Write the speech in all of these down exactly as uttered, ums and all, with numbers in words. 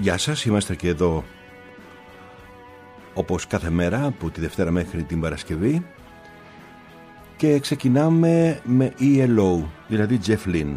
Γεια σας, είμαστε και εδώ όπως κάθε μέρα από τη Δευτέρα μέχρι την Παρασκευή και ξεκινάμε με ι ελ ο, δηλαδή Jeff Lynne.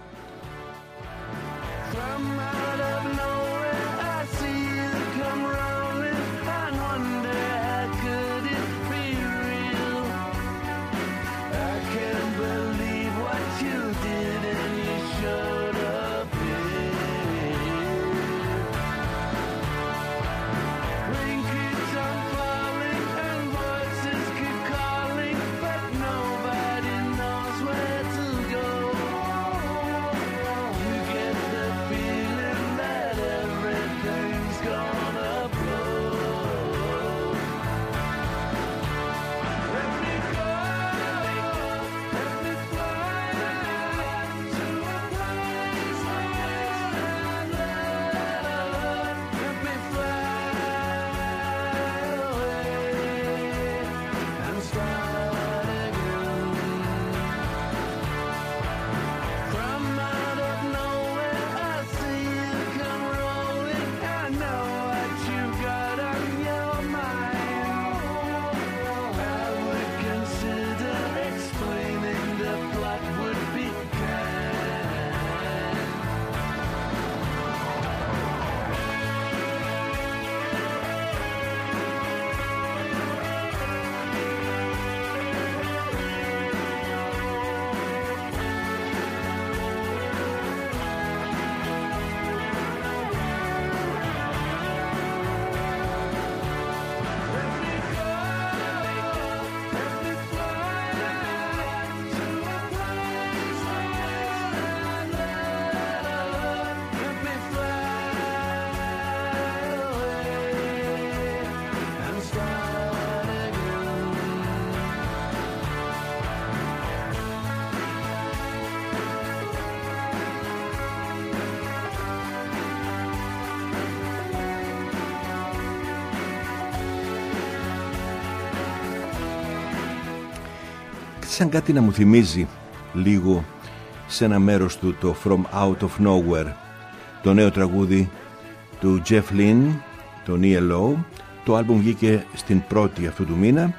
Σαν κάτι να μου θυμίζει λίγο σε ένα μέρος του το From Out of Nowhere, το νέο τραγούδι του Jeff Lynne, τον ι ελ ο. Το άλμπουμ βγήκε στην πρώτη αυτού του μήνα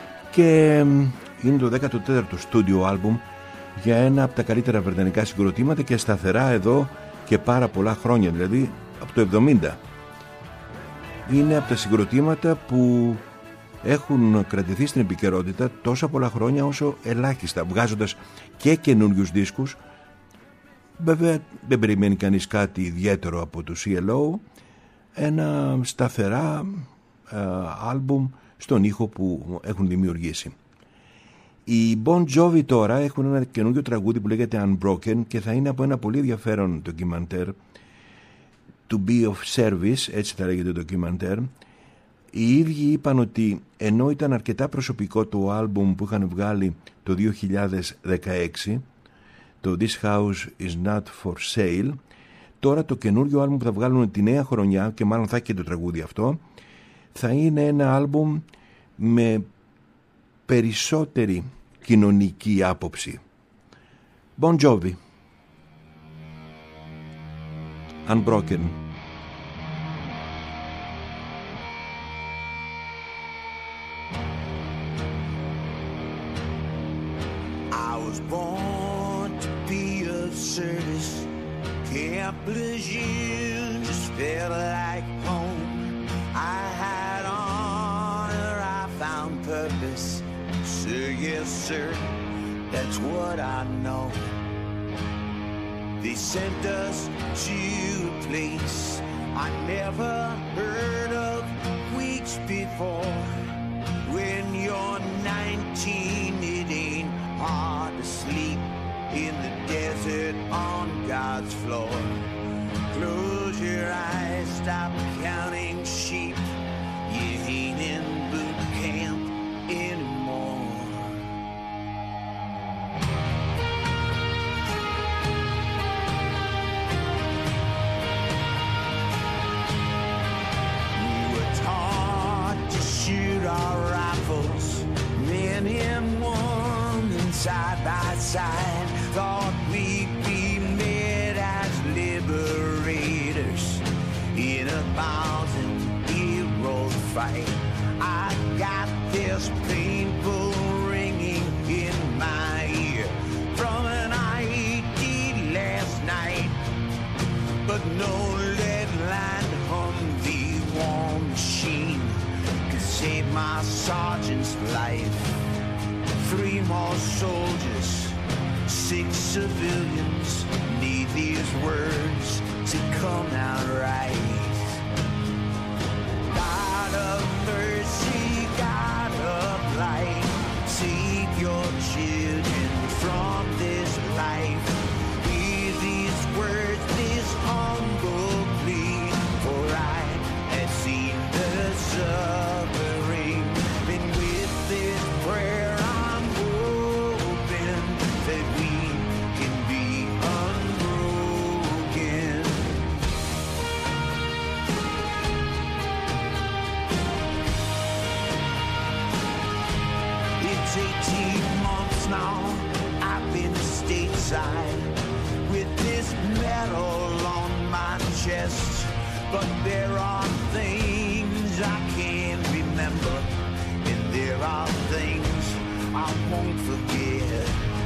και είναι το δέκατο τέταρτο στούντιο άλμπουμ για ένα από τα καλύτερα βρετανικά συγκροτήματα και σταθερά εδώ και πάρα πολλά χρόνια, δηλαδή από το εβδομήντα. Είναι από τα συγκροτήματα που έχουν κρατηθεί στην επικαιρότητα τόσα πολλά χρόνια όσο ελάχιστα, βγάζοντας και καινούριους δίσκους. Βέβαια δεν περιμένει κανείς κάτι ιδιαίτερο από τους ι ελ ο, ένα σταθερά ε, άλμπουμ στον ήχο που έχουν δημιουργήσει. Οι Bon Jovi τώρα έχουν ένα καινούριο τραγούδι που λέγεται Unbroken και θα είναι από ένα πολύ ενδιαφέρον ντοκιμαντέρ, To Be of Service, έτσι θα λέγεται το ντοκιμαντέρ. Οι ίδιοι είπαν ότι ενώ ήταν αρκετά προσωπικό το άλμπουμ που είχαν βγάλει το δύο χιλιάδες δεκαέξι, το This House Is Not For Sale, τώρα το καινούριο άλμπουμ που θα βγάλουν τη νέα χρονιά, και μάλλον θα έχει και το τραγούδι αυτό, θα είναι ένα άλμπουμ με περισσότερη κοινωνική άποψη. Bon Jovi, Unbroken. Service, Camp Lejeune just felt like home. I had honor, I found purpose. Sir, yes, sir, that's what I know. They sent us to a place I never heard of weeks before. When you're nineteen, it ain't hard to sleep in the desert on God's floor. Close your eyes, stop counting sheep. You ain't in boot camp anymore. We were taught to shoot our rifles, men and women side by side. Thought we'd be met as liberators fight. I got this painful ringing in my ear from an I E D last night, but no lead line Humvee war machine could save my sergeant's life. Three more soldiers, six civilians need these words to come out right. God of mercy, God of light, save your children from this life. Hear these words, this humble plea, for I have seen the suffering, and with this prayer I'm hoping that we can be unbroken. It's eighteen months now I've been stateside with this medal on my chest, but there are things I can't remember, and there are things I won't forget.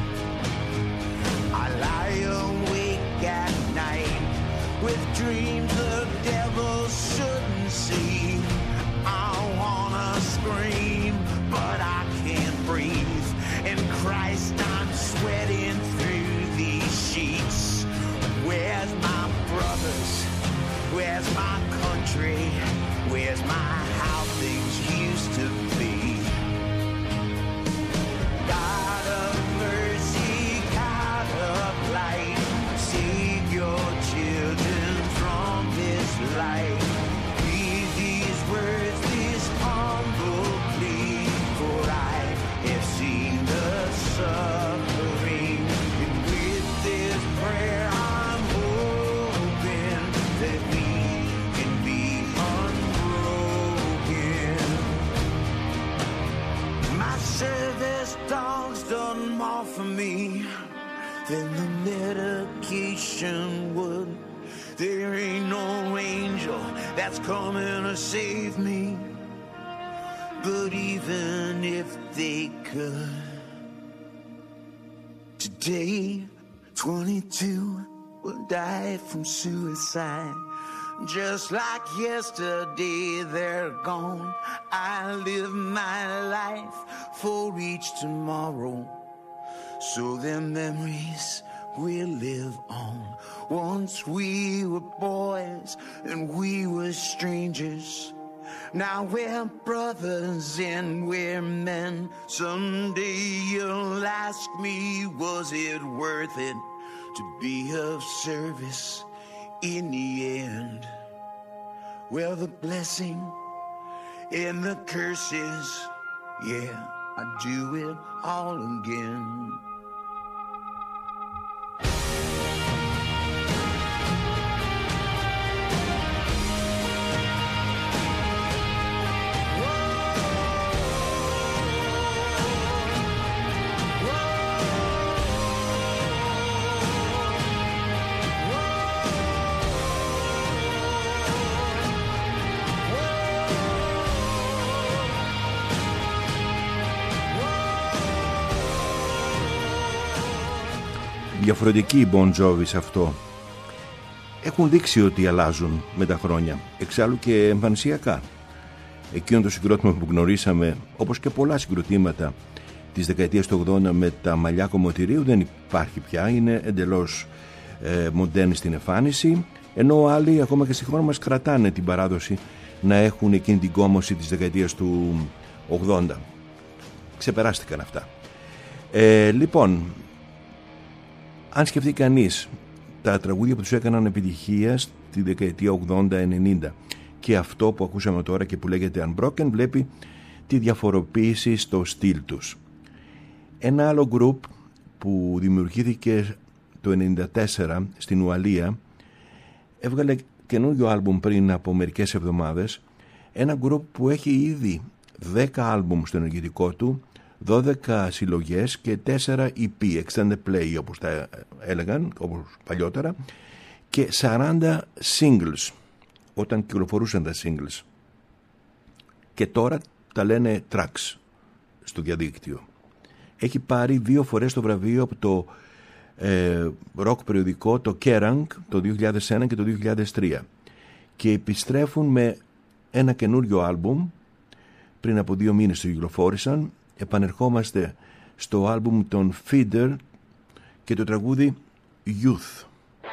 I lie awake at night with dreams the devil shouldn't see. I wanna scream, but I can't breathe. And Christ, I'm sweating through these sheets. Where's my brothers? Where's my country? Where's my how things used to be? God of mercy, God of light, save your children from this light. Read these words, this humble plea, for I have seen the suffering, and with this prayer I'm hoping that we can be unbroken. My service dog's done more for me than the medication would. There ain't no angel that's coming to save me, but even if they could, today twenty-two will die from suicide. Just like yesterday, they're gone. I live my life for each tomorrow, so their memories will live on. Once we were boys and we were strangers. Now we're brothers and we're men. Someday you'll ask me, was it worth it to be of service in the end? Well, the blessing and the curses, yeah, I do it all again. Διαφορετικοί οι Bon Jovi σε αυτό. Έχουν δείξει ότι αλλάζουν με τα χρόνια, εξάλλου και εμφανισιακά. Εκείνο το συγκρότημα που γνωρίσαμε, όπως και πολλά συγκροτήματα της δεκαετίας του ογδόντα με τα μαλλιά κομμωτηρίου, δεν υπάρχει πια, είναι εντελώς ε, μοντέρνη στην εμφάνιση, ενώ άλλοι ακόμα και στη χώρα μας κρατάνε την παράδοση να έχουν εκείνη την κόμωση της δεκαετίας του ογδόντα. Ξεπεράστηκαν αυτά. Ε, λοιπόν, αν σκεφτεί κανείς τα τραγούδια που τους έκαναν επιτυχία στη δεκαετία ογδόντα ενενήντα και αυτό που ακούσαμε τώρα και που λέγεται Unbroken, βλέπει τη διαφοροποίηση στο στυλ τους. Ένα άλλο group που δημιουργήθηκε το ενενήντα τέσσερα στην Ουαλία έβγαλε καινούριο άλμπουμ πριν από μερικές εβδομάδες, ένα group που έχει ήδη δέκα άλμπουμ στο ενεργητικό του, δώδεκα συλλογές και τέσσερα ι πι, extended play όπως τα έλεγαν, όπως παλιότερα, και σαράντα singles όταν κυκλοφορούσαν τα singles. και τώρα τα λένε tracks στο διαδίκτυο. Έχει πάρει δύο φορές το βραβείο από το ε, rock περιοδικό το Kerrang το δύο χιλιάδες ένα και το δύο χιλιάδες τρία και επιστρέφουν με ένα καινούριο άλμπουμ. Πριν από δύο μήνες το κυκλοφόρησαν. Επανερχόμαστε στο άλμπουμ των Feeder και το τραγούδι Youth.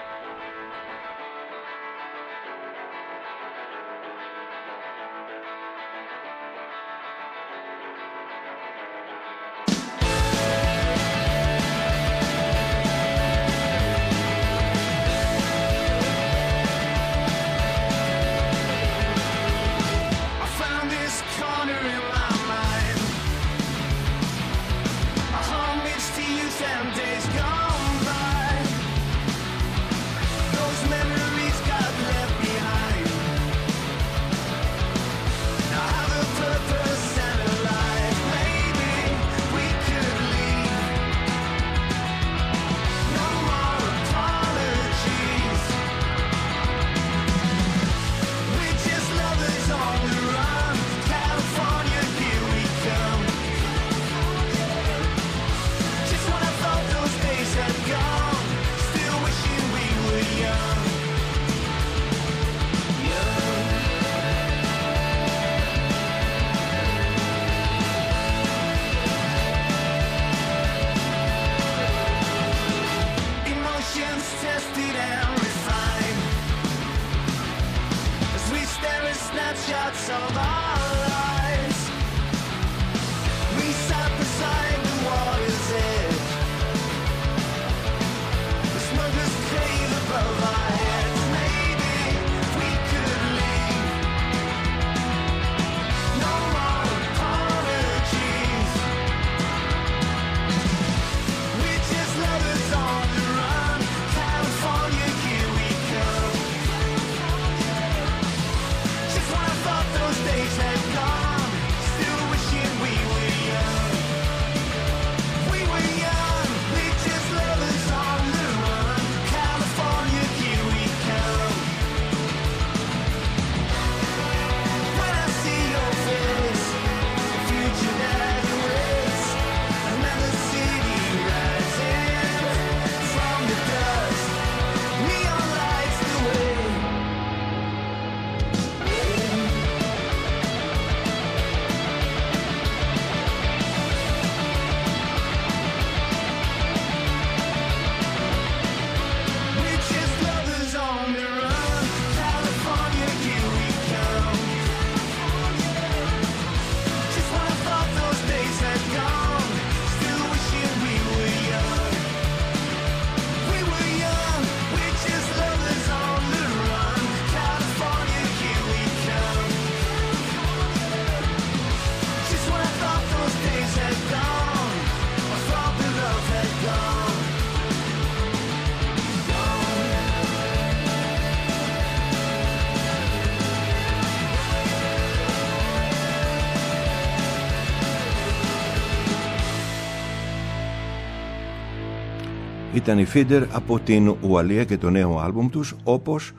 Ήταν η Feeder από την Ουαλία και το νέο άλμπουμ τους, όπως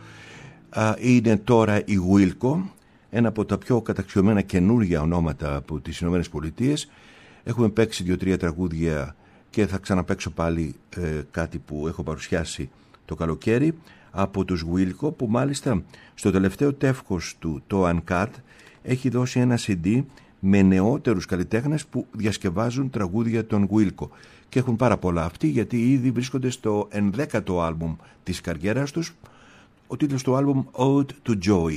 α, είναι τώρα η Wilco, ένα από τα πιο καταξιωμένα καινούργια ονόματα από τις Ηνωμένες Πολιτείες. Έχουμε παίξει δύο-τρία τραγούδια και θα ξαναπαίξω πάλι ε, κάτι που έχω παρουσιάσει το καλοκαίρι από τους Wilco, που μάλιστα στο τελευταίο τεύχος του, το Uncut, έχει δώσει ένα σι ντι με νεότερους καλλιτέχνες που διασκευάζουν τραγούδια των Wilco. Και έχουν πάρα πολλά αυτοί, γιατί ήδη βρίσκονται στο ενδέκατο άλμπουμ της καριέρας τους. Ο τίτλος του άλμπουμ Ode to Joy.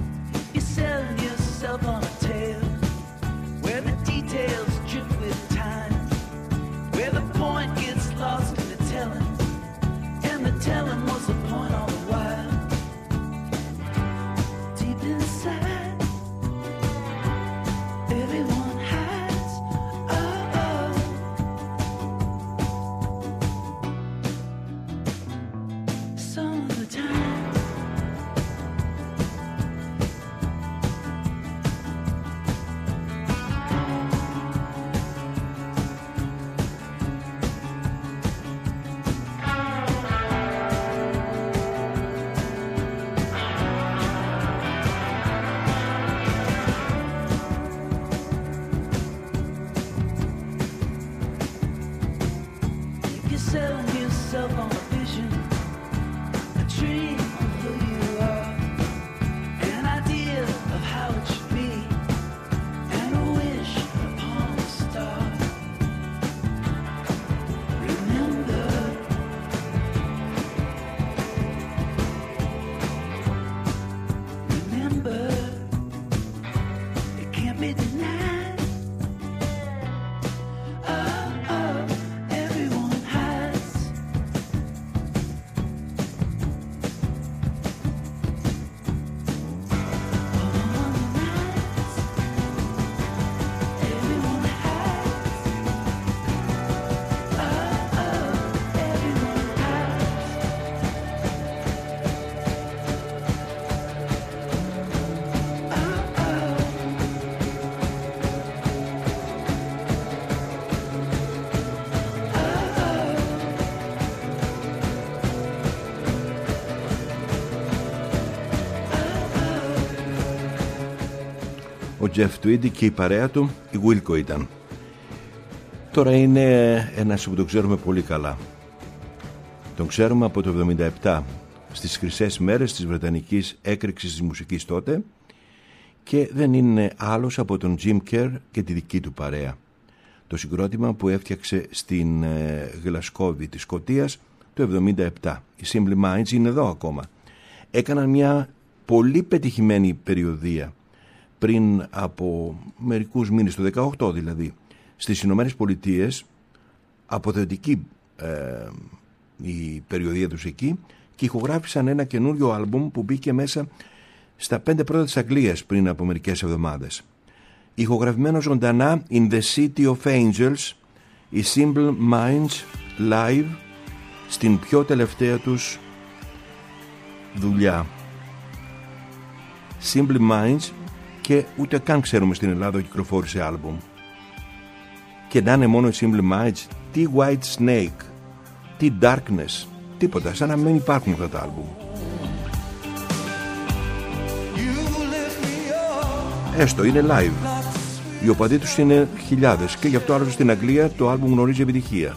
On a tale where the details drift with time. ο Jeff Tweedy και η παρέα του, η Wilco ήταν. Τώρα είναι ένας που τον ξέρουμε πολύ καλά. Τον ξέρουμε από το εβδομήντα επτά, στις χρυσές μέρες της βρετανικής έκρηξης της μουσικής τότε, και δεν είναι άλλος από τον Jim Kerr και τη δική του παρέα. Το συγκρότημα που έφτιαξε στην ε, Γλασκόβη της Σκωτίας το εβδομήντα επτά. Οι Simple Minds είναι εδώ ακόμα. Έκαναν μια πολύ πετυχημένη περιοδεία πριν από μερικούς μήνες, το δεκαοκτώ δηλαδή, στις Ηνωμένες Πολιτείες, αποθετική ε, η περιοδεία τους εκεί, και ηχογράφησαν ένα καινούριο άλμπουμ που μπήκε μέσα στα πέντε πρώτα της Αγγλίας πριν από μερικές εβδομάδες. Ηχογραφημένο ζωντανά In the City of Angels, οι Simple Minds live στην πιο τελευταία τους δουλειά. Simple Minds, και ούτε καν ξέρουμε στην Ελλάδα ότι κυκλοφόρησε άλμπουμ. Και να είναι μόνο οι Simple Minds, τι White Snake, τι Darkness, τίποτα, σαν να μην υπάρχουν αυτά τα άλμπουμ. Έστω, είναι live. Οι οπαδοί τους είναι χιλιάδες και γι' αυτό άλλωστε στην Αγγλία το άλμπουμ γνωρίζει επιτυχία.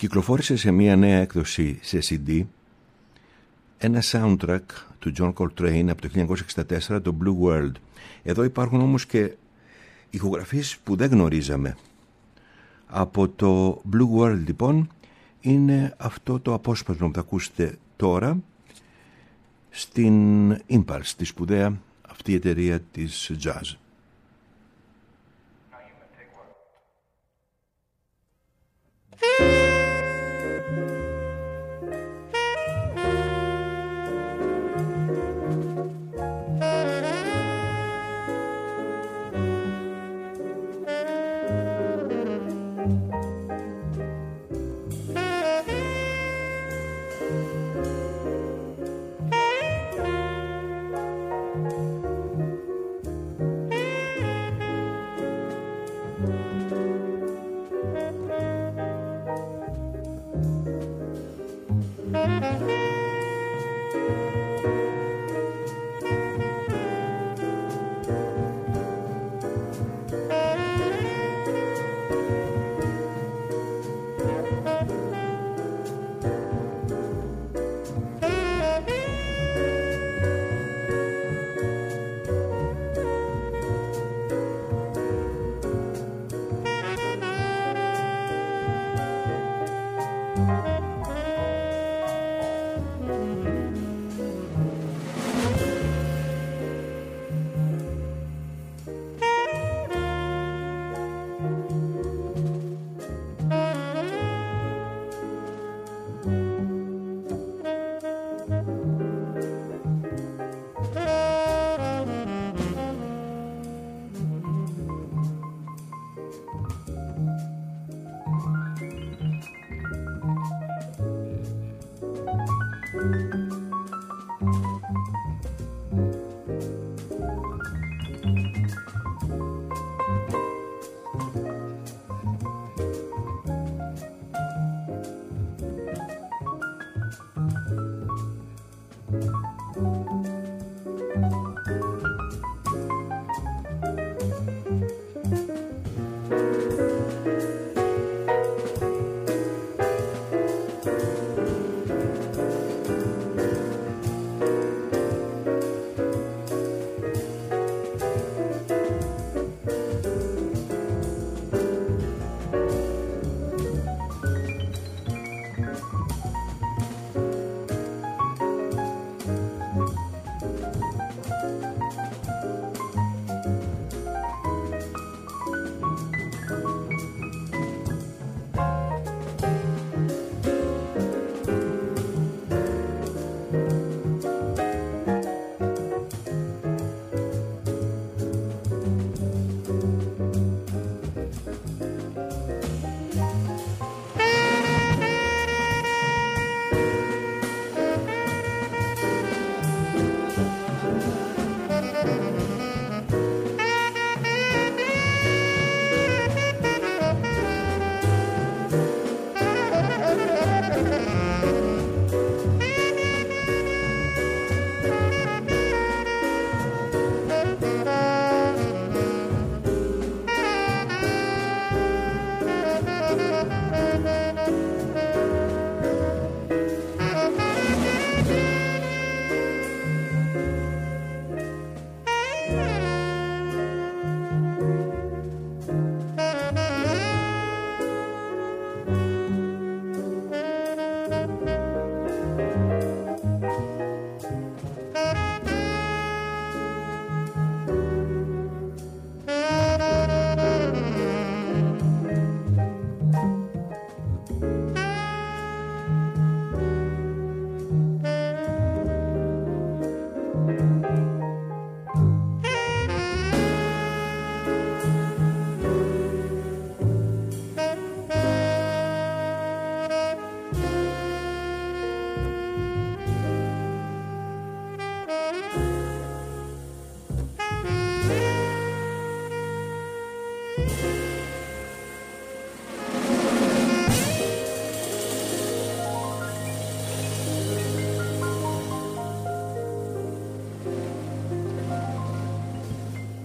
κυκλοφόρησε σε μια νέα έκδοση σε σι ντι ένα soundtrack του John Coltrane από το χίλια εννιακόσια εξήντα τέσσερα, το Blue World. Εδώ υπάρχουν όμως και ηχογραφίες που δεν γνωρίζαμε. Από το Blue World λοιπόν είναι αυτό το απόσπασμα που θα ακούσετε τώρα στην Impulse, τη σπουδαία αυτή η εταιρεία της jazz.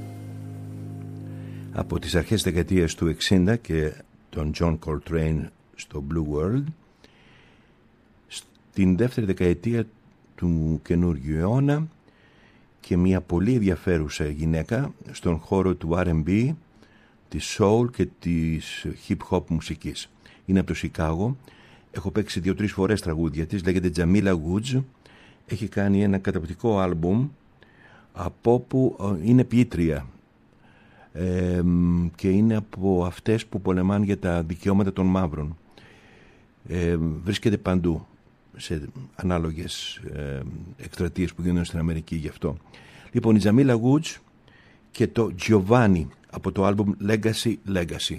Από τις αρχές δεκαετίας του εξήντα και τον John Coltrane στο Blue World. Στην δεύτερη δεκαετία του καινούργιου αιώνα και μια πολύ ενδιαφέρουσα γυναίκα στον χώρο του αρ εντ μπι, της soul και της hip hop μουσικής. Είναι από το Σικάγο. Έχω παίξει δύο-τρεις φορές τραγούδια της. Λέγεται Jamila Woods. Έχει κάνει ένα καταπληκτικό άλμπουμ από όπου είναι ποιήτρια ε, και είναι από αυτές που πολεμάνε για τα δικαιώματα των μαύρων. Ε, βρίσκεται παντού σε ανάλογες ε, εκστρατείες που γίνονται στην Αμερική γι' αυτό. Λοιπόν, η Jamila Woods και το Giovanni από το άλμπουμ Legacy Legacy.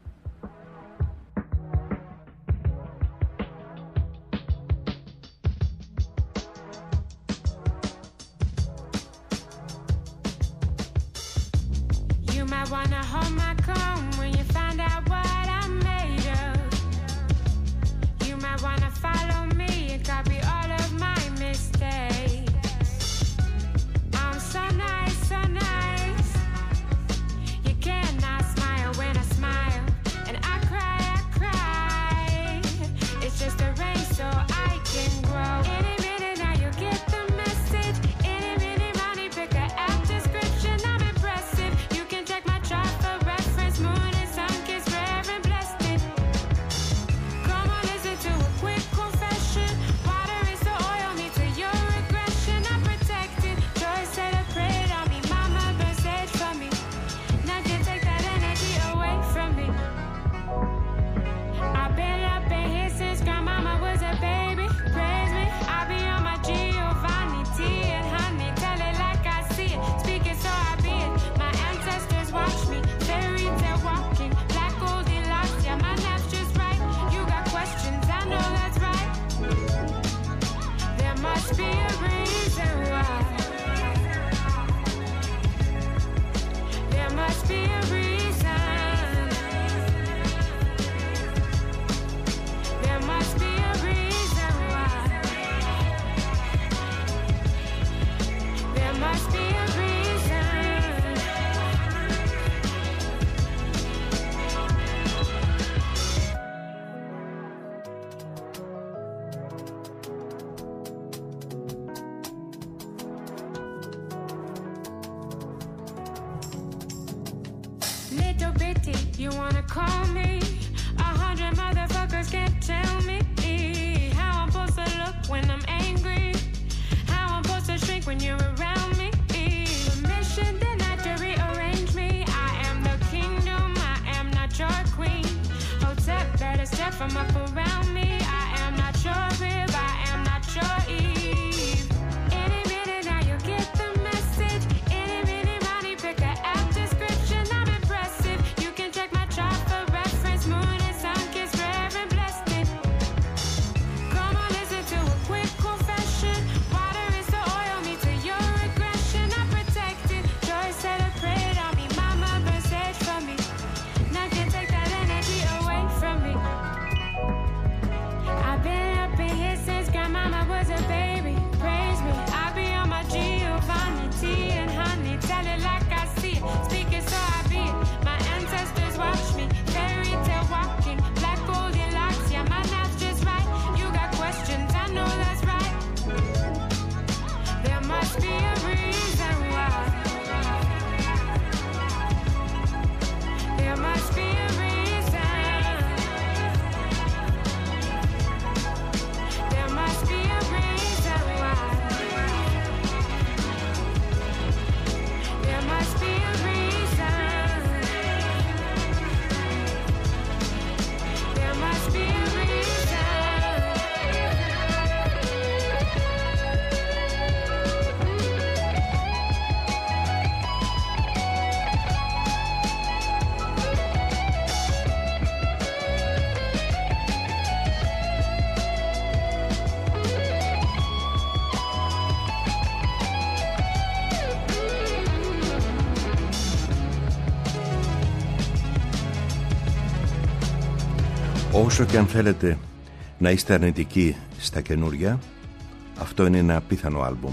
Όσο και αν θέλετε να είστε αρνητικοί στα καινούρια, αυτό είναι ένα απίθανο άλμπουμ.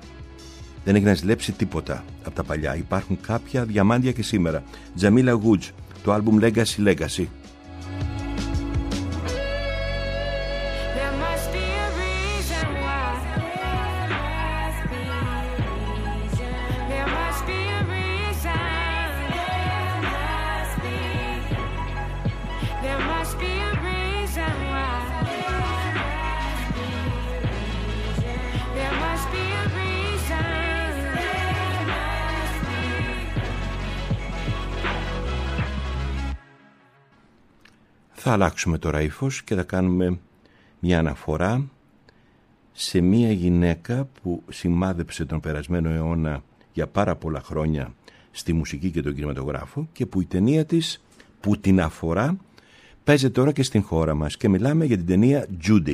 Δεν έχει να ζηλέψει τίποτα από τα παλιά. Υπάρχουν κάποια διαμάντια και σήμερα. Jamila Woods, το άλμπουμ Legacy Legacy. Θα αλλάξουμε τώρα ύφος και θα κάνουμε μια αναφορά σε μια γυναίκα που σημάδεψε τον περασμένο αιώνα για πάρα πολλά χρόνια στη μουσική και τον κινηματογράφο και που η ταινία της που την αφορά παίζεται τώρα και στην χώρα μας και μιλάμε για την ταινία Judy.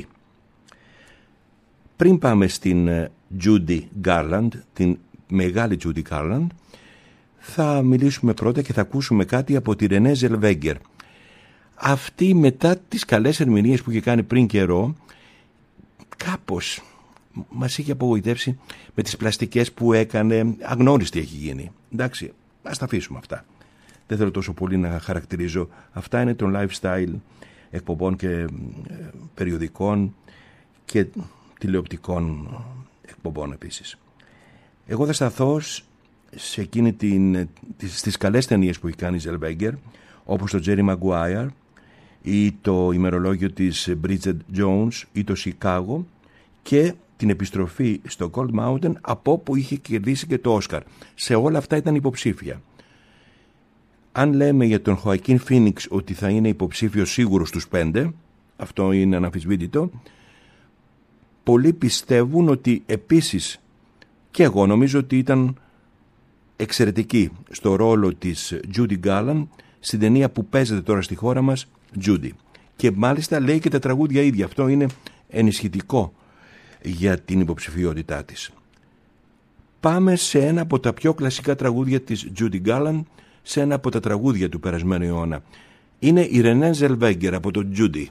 Πριν πάμε στην Judy Garland, την μεγάλη Judy Garland, θα μιλήσουμε πρώτα και θα ακούσουμε κάτι από τη Ρενέ Ζελβέγκερ. Αυτή μετά τις καλές ερμηνείες που είχε κάνει πριν καιρό, κάπως μας είχε απογοητεύσει με τις πλαστικές που έκανε, αγνώριστη έχει γίνει. Εντάξει, ας τα αφήσουμε αυτά. Δεν θέλω τόσο πολύ να χαρακτηρίζω. Αυτά είναι των lifestyle εκπομπών και περιοδικών και τηλεοπτικών εκπομπών επίσης. Εγώ θα σταθώ σε εκείνη την, τις, στις καλές ταινίες που έχει κάνει η Ζελβέγκερ, όπως το Jerry Maguire ή το ημερολόγιο της Bridget Jones ή το Chicago και την επιστροφή στο Cold Mountain από όπου είχε κερδίσει και το Όσκαρ. Σε όλα αυτά ήταν υποψήφια. Αν λέμε για τον Χοακίν Φίνιξ ότι θα είναι υποψήφιος σίγουρος στους πέντε, αυτό είναι αναμφισβήτητο, πολλοί πιστεύουν ότι επίσης και εγώ νομίζω ότι ήταν εξαιρετική στο ρόλο της Judy Garland στην ταινία που παίζεται τώρα στη χώρα μας, Judy. Και μάλιστα λέει και τα τραγούδια ίδια. Αυτό είναι ενισχυτικό για την υποψηφιότητά της. Πάμε σε ένα από τα πιο κλασικά τραγούδια της Judy Garland, σε ένα από τα τραγούδια του περασμένου αιώνα. Είναι η Ρενέ Ζελβέγκερ από το Judy.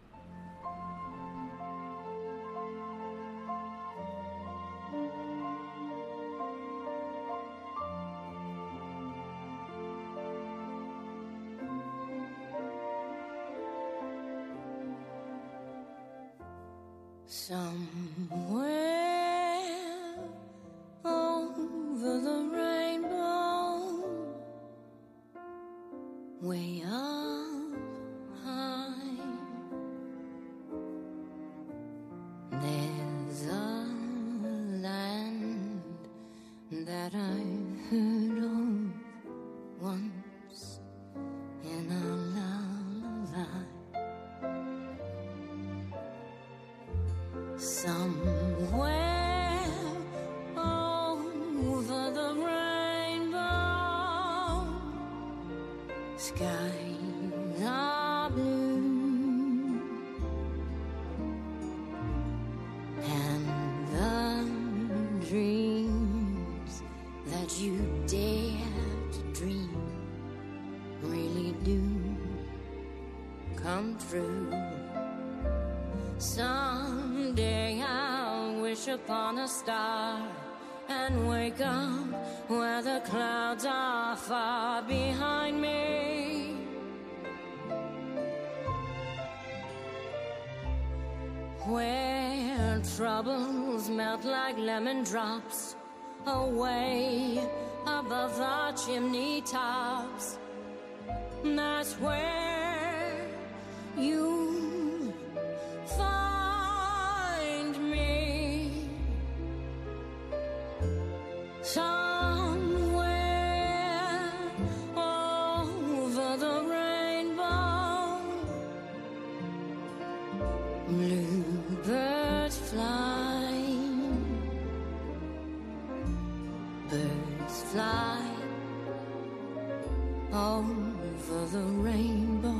Somewhere over the rainbow, way up high, there's a land that I've heard of once in a lullaby. Somewhere over the rainbow, skies are blue, and the dreams that you dare to dream really do come true. Someday I'll wish upon a star and wake up where the clouds are far behind me. Where troubles melt like lemon drops away above the chimney tops. That's where you find me. Somewhere over the rainbow, bluebirds fly, birds fly over the rainbow.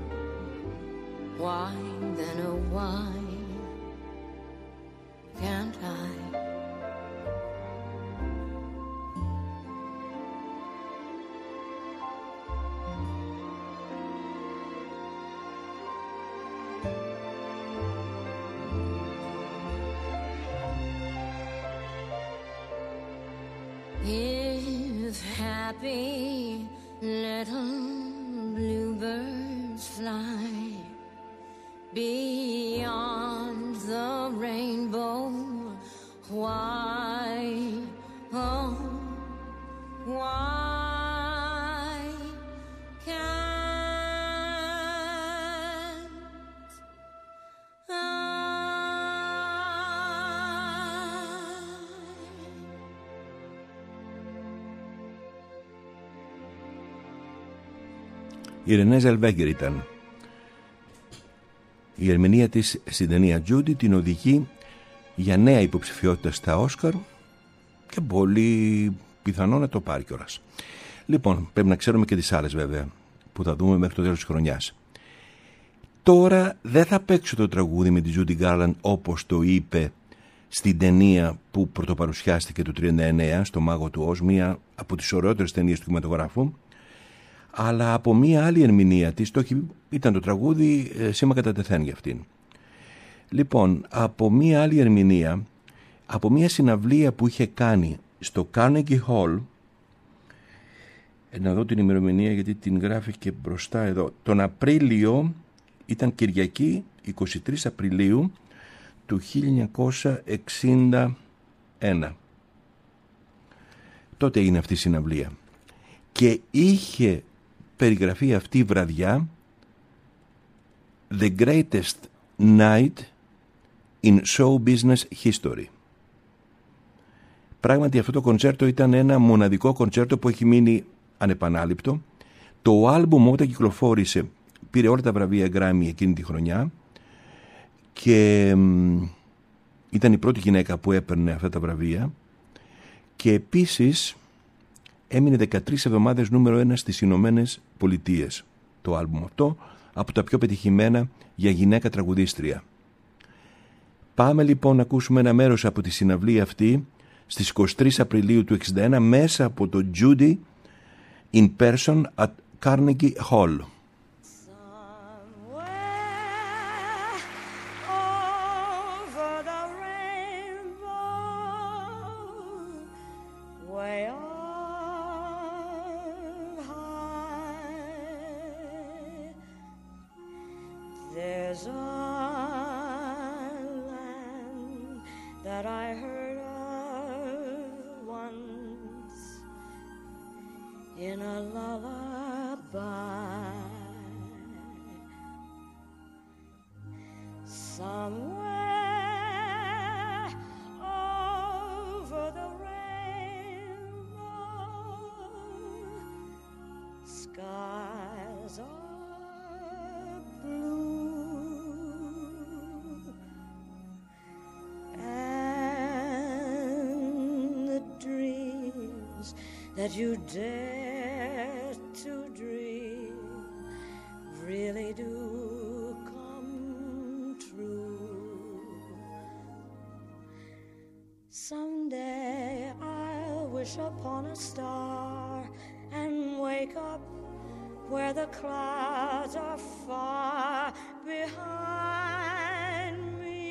Why then, oh why can't I? If happy little bluebirds fly beyond the rainbow, why, oh, why can't I? Η Ρενέ Ζελβέγκερ ήταν Η ερμηνεία της στην ταινία Judy την οδηγεί για νέα υποψηφιότητα στα Όσκαρ και πολύ πιθανό να το πάρει κιόλας. Λοιπόν, πρέπει να ξέρουμε και τις άλλες βέβαια που θα δούμε μέχρι το τέλος της χρονιάς. Τώρα δεν θα παίξω το τραγούδι με τη Judy Garland όπως το είπε στην ταινία που πρωτοπαρουσιάστηκε το τριάντα εννέα στο Μάγο του Οζ, μία από τις ωραιότερες ταινίες του κινηματογράφου, αλλά από μία άλλη ερμηνεία της, το ήταν το τραγούδι ε, «Σήμα κατά τεθέν» για αυτήν. Λοιπόν, από μία άλλη ερμηνεία, από μία συναυλία που είχε κάνει στο Carnegie Hall, να δω την ημερομηνία γιατί την γράφει και μπροστά εδώ, τον Απρίλιο, ήταν Κυριακή εικοστή τρίτη Απριλίου του χίλια εννιακόσια εξήντα ένα. Τότε έγινε αυτή η συναυλία και είχε περιγραφεί αυτή η βραδιά The greatest night in show business history. Πράγματι αυτό το κοντσέρτο ήταν ένα μοναδικό κοντσέρτο που έχει μείνει ανεπανάληπτο. Το άλμπουμ όταν κυκλοφόρησε πήρε όλα τα βραβεία Grammy εκείνη τη χρονιά και μ, ήταν η πρώτη γυναίκα που έπαιρνε αυτά τα βραβεία και επίσης έμεινε δεκατρείς εβδομάδες νούμερο ένα στις Ηνωμένες Πολιτείες το άλμπουμ αυτό, από τα πιο πετυχημένα για γυναίκα τραγουδίστρια. Πάμε λοιπόν να ακούσουμε ένα μέρος από τη συναυλία αυτή στις εικοστή τρίτη Απριλίου του εξήντα ένα μέσα από το Judy in person at Carnegie Hall. That you dare to dream really do come true. Someday I'll wish upon a star and wake up where the clouds are far behind me.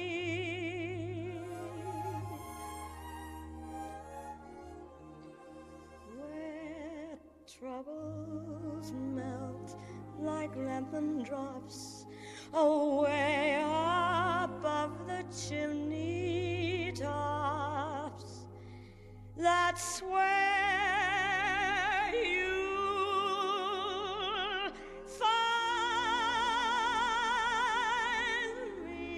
Troubles melt like lemon drops away above the chimney tops. That's where you'll find me.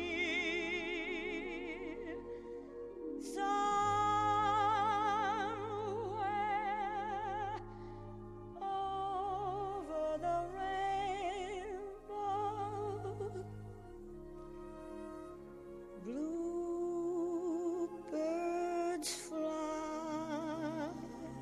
Somewhere over the rainbow, bluebirds fly.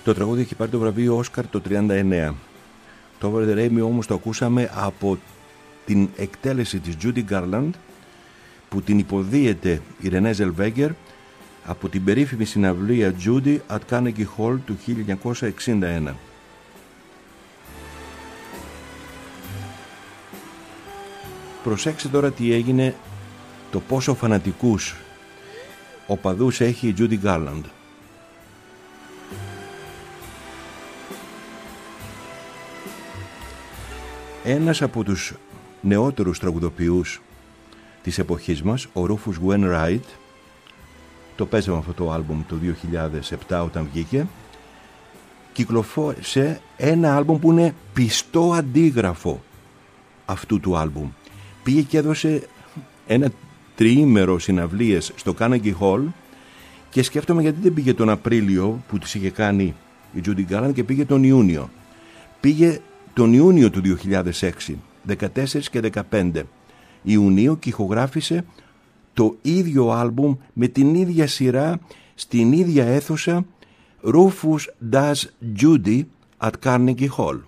Το τραγούδι έχει πάρει το βραβείο Όσκαρ το τριάντα εννέα. Το Over the Rainbow όμως το ακούσαμε από την εκτέλεση της Judy Garland, που την υποδίεται η Renée Zellweger από την περίφημη συναυλία Judy at Carnegie Hall του χίλια εννιακόσια εξήντα ένα. Προσέξτε τώρα τι έγινε, το πόσο φανατικούς οπαδούς έχει η Judy Garland. Ένας από τους νεότερους τραγουδοποιούς της εποχής μας, ο Rufus Wainwright, το παίζαμε αυτό το άλμπουμ το δύο χιλιάδες επτά όταν βγήκε, κυκλοφόρησε ένα άλμπουμ που είναι πιστό αντίγραφο αυτού του άλμπουμ. Πήγε και έδωσε ένα τριήμερο συναυλίες στο Carnegie Hall και σκέφτομαι γιατί δεν πήγε τον Απρίλιο που της είχε κάνει η Judy Garland και πήγε τον Ιούνιο. Πήγε τον Ιούνιο του δύο χιλιάδες έξι, δεκατέσσερα και δεκαπέντε Ιουνίου, και ηχογράφησε το ίδιο άλμπουμ με την ίδια σειρά στην ίδια αίθουσα, Rufus Does Judy at Carnegie Hall.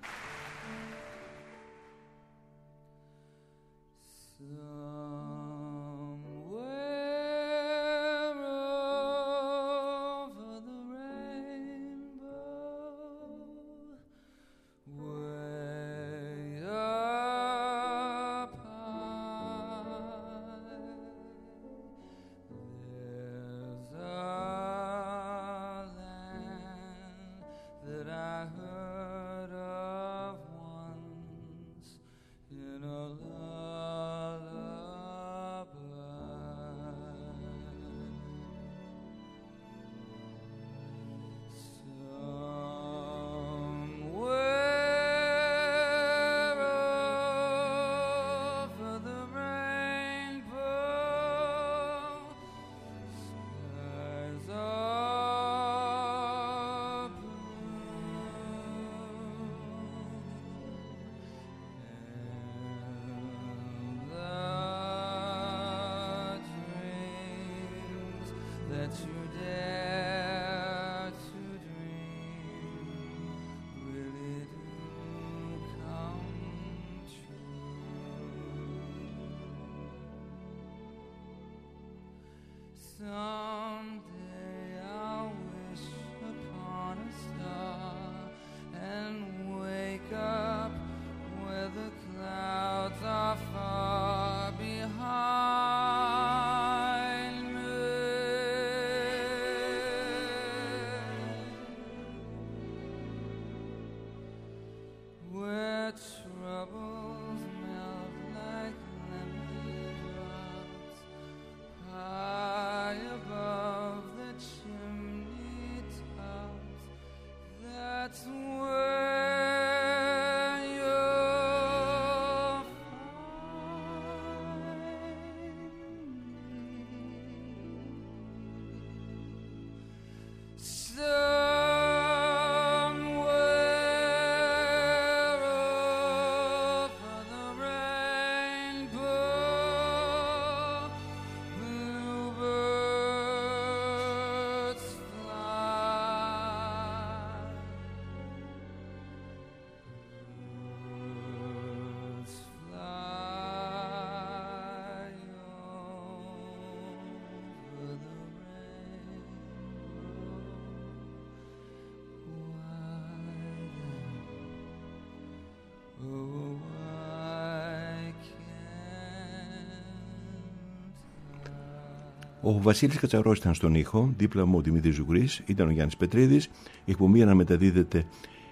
Ο Βασίλης Κατσαρός ήταν στον ήχο, δίπλα μου ο Δημήτρης Ζουγρής, ήταν ο Γιάννης Πετρίδης. Η εκπομπή αναμεταδίδεται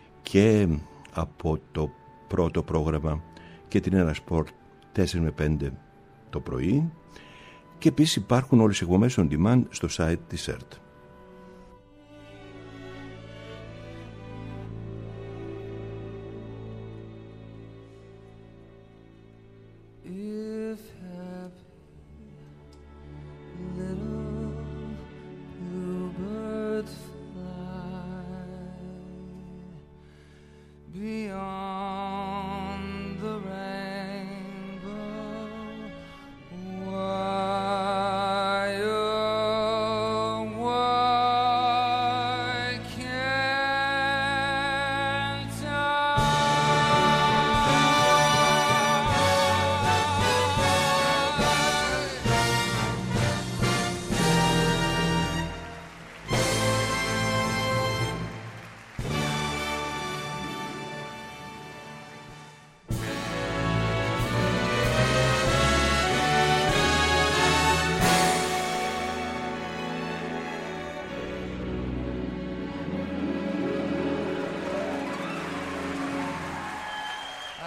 και από το πρώτο πρόγραμμα και την Ένα Σπορτ τέσσερα με πέντε το πρωί, και επίσης υπάρχουν όλες οι εκπομπές on demand στο site της ΕΡΤ. Why, oh, why can't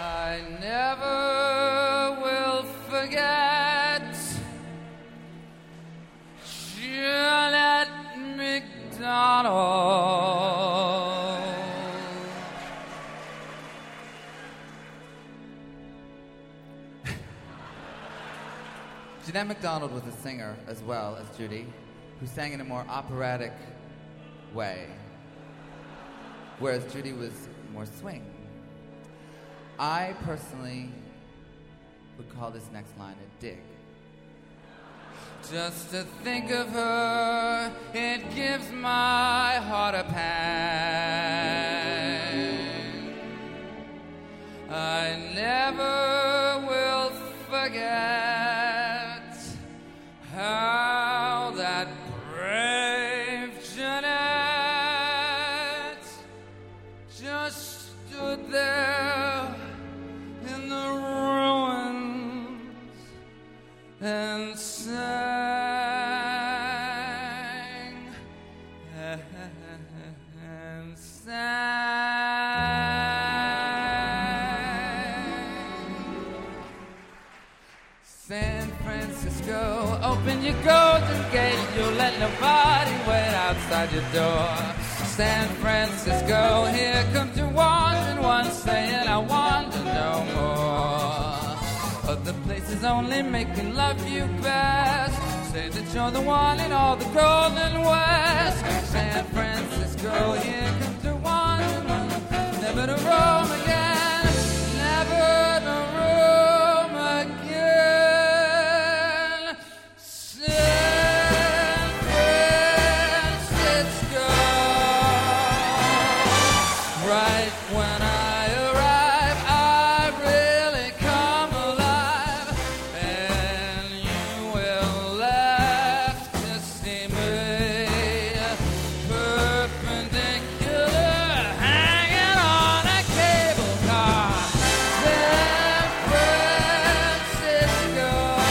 I never will forget Jeanette MacDonald. Jeanette MacDonald was a singer as well as Judy, who sang in a more operatic way, whereas Judy was more swing. I personally would call this next line a dig. Just to think of her, it gives my heart a pang. I never will forget how that brave Jeanette just stood there in the ruins and sang and sang. San Francisco, open your golden gate, you'll let nobody wait outside your door. San Francisco, here comes your wandering one, saying I want to know more. Other places only making love you best. Say that you're the one in all the golden west. San Francisco, here comes your wandering one, never to roam again, never to roam again. San Francisco. Right when I arrive, I really come alive, and you will laugh to see me perpendicular, hanging on a cable car. San Francisco.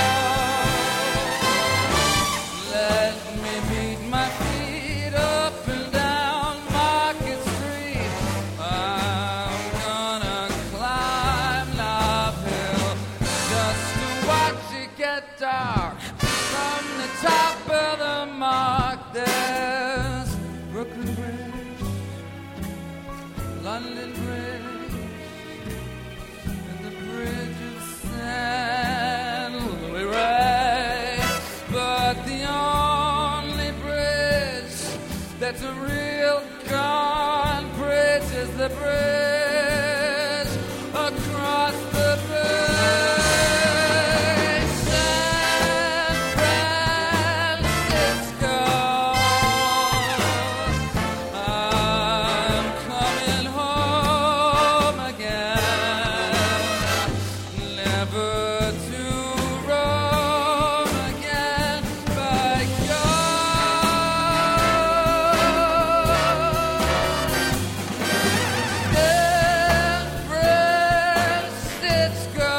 Let me beat my feet up and down Market Street. I'm gonna climb Love Hill just to watch it get dark. From the top of the mark, there's Brooklyn Bridge, London Bridge, and the Bridge of San Louis Ray. But the only bridge that's a real gone bridge is the bridge across the bay. San Francisco. I'm coming home again, never to roam again by San Francisco.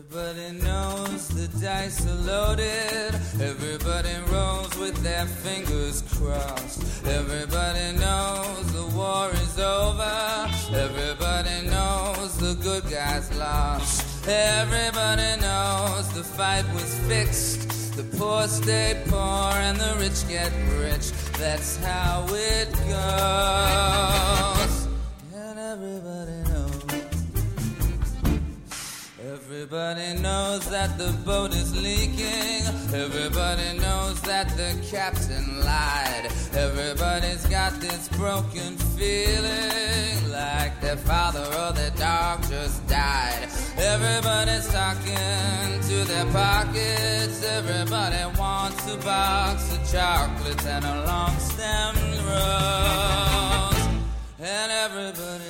Everybody knows the dice are loaded. Everybody rolls with their fingers crossed. Everybody knows the war is over. Everybody knows the good guys lost. Everybody knows the fight was fixed. The poor stay poor and the rich get rich. That's how it goes. And everybody knows. Everybody knows that the boat is leaking. Everybody knows that the captain lied. Everybody's got this broken feeling like their father or their dog just died. Everybody's talking to their pockets. Everybody wants a box of chocolates and a long stemmed rose. And everybody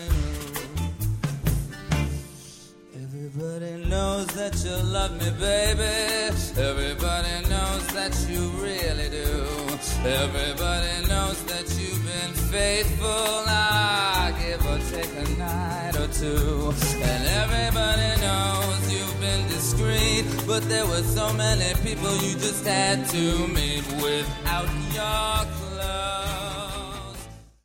Everybody knows that you love me, baby. Everybody knows that you really do. Everybody knows that you've been faithful. I give or take a night or two. And everybody knows you've been discreet. But there were so many people you just had to meet without your clue.